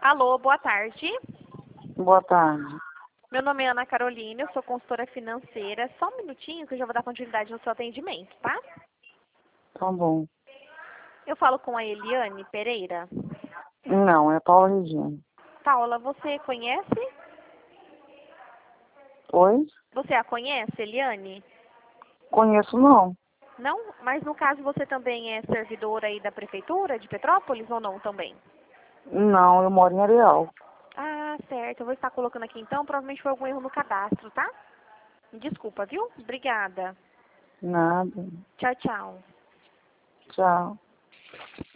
Alô, boa tarde. Boa tarde. Meu nome é Ana Carolina, eu sou consultora financeira. Só um minutinho que eu já vou dar continuidade no seu atendimento, tá? Tá bom. Eu falo com a Eliane Pereira. Não, é Paula Regina. Paula, você conhece? Oi? Você a conhece, Eliane? Conheço não. Não? Mas no caso você também é servidora aí da prefeitura de Petrópolis ou não também? Não, eu moro em Areal. Ah, certo. Eu vou estar colocando aqui então. Provavelmente foi algum erro no cadastro, tá? Desculpa, viu? Obrigada. Nada. Tchau, tchau. Tchau.